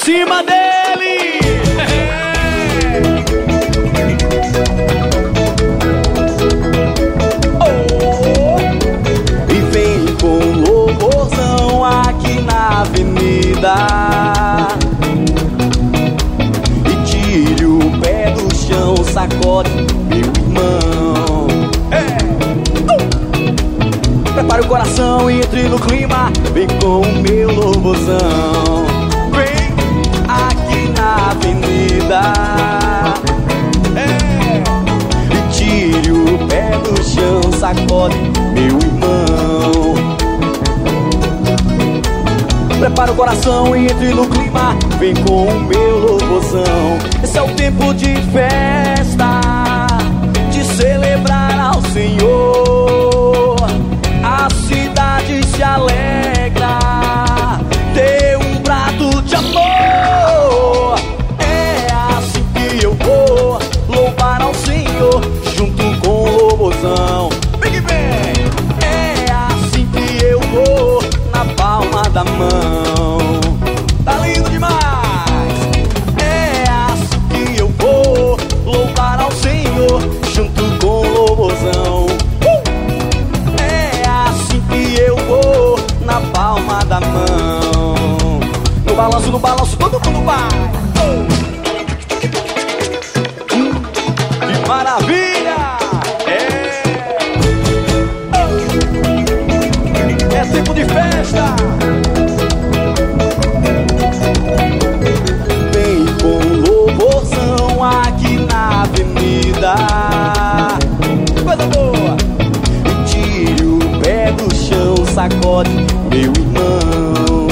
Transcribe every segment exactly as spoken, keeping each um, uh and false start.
cima dele. Oh. E vem com louvorzão aqui na avenida e tire o pé do chão, sacode, meu irmão. É. Uh. Prepare o coração e entre no clima, vem com o meu louvorzão. Vem aqui na avenida, é. E tire o pé do chão, sacode, meu irmão. Prepara o coração e entre no clima, vem com o meu louvorzão. Esse é o tempo de festa, de celebrar ao Senhor. A cidade se alegra, ter um brado de amor. É assim que eu vou louvar ao Senhor, junto com o louvorzão. Vem que vem! É assim que eu vou, na palma da mão. Tá lindo demais! É assim que eu vou louvar ao Senhor, junto com o louvorzão. Uh! É assim que eu vou, na palma da mão. No balanço, no balanço, todo mundo vai! Uh! Hum, que maravilha! É! Uh! É tempo de festa! Vem com louvorzão aqui na avenida, coisa boa! E tire o pé do chão, sacode, meu irmão.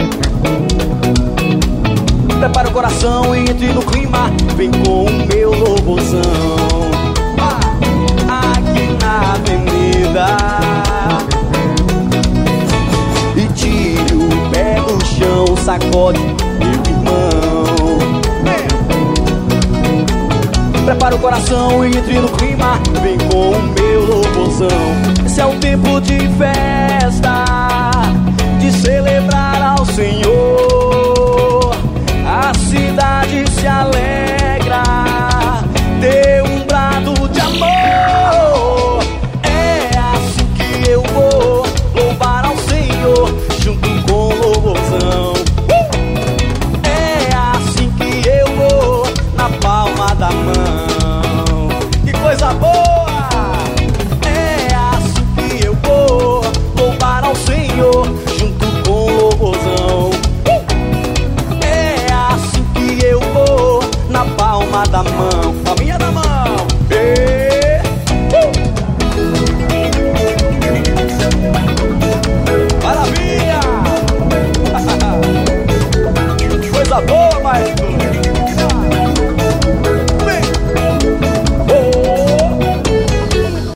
Prepara o coração e entre no clima, vem com o meu louvorzão. Ah, aqui na avenida, e tire o pé do chão, sacode, meu irmão. É. Prepara o coração e entre no clima, vem com o meu louvorzão. Esse é o tempo de festa, de celebrar ao Senhor. A cidade se alegra, ter um brado de amor. É assim que eu vou louvar ao Senhor, junto com o louvorzão. Uh! É assim que eu vou, na palma da mão. Que coisa boa! É assim que eu vou louvar ao Senhor, junto com o louvorzão. Uh! É assim que eu vou, na palma da mão, palminha da mão. E... Uh! Maravilha! Coisa boa, mas